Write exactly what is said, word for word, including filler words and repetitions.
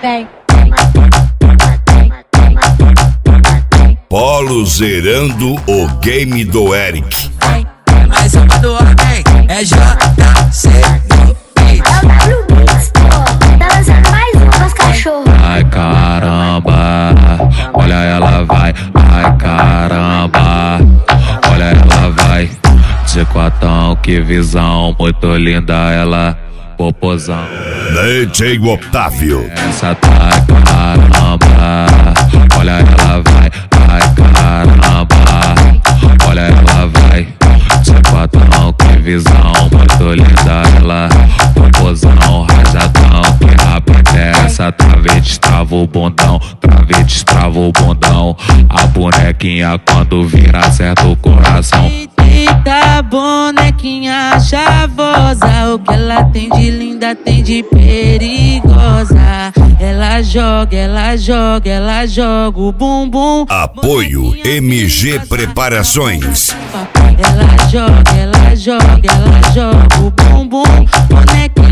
Polo zerando o game do Eric. Mas samba do homem é J C do Beat. É o W Mix, pô. Tá lançando mais um com os cachorros. Ai caramba, olha ela vai. Ai caramba, olha ela vai. De quatão, que visão, muito linda ela, popozão. D J Otávio. Essa tá caramba, olha ela vai. Ai caramba, olha ela vai. De quatão, que visão, muito linda ela, popozão, rajadão. Que rápido é essa, trava e destrava o bundão, trava e destrava o bundão. A bonequinha quando vira acerta o coração. Eita, bonequinha chavosa, o que ela tem de linda, tem de perigosa. Ela joga, ela joga, ela joga o bumbum. Apoio M G Preparações. Ela joga, ela joga, ela joga o bumbum. Bonequinha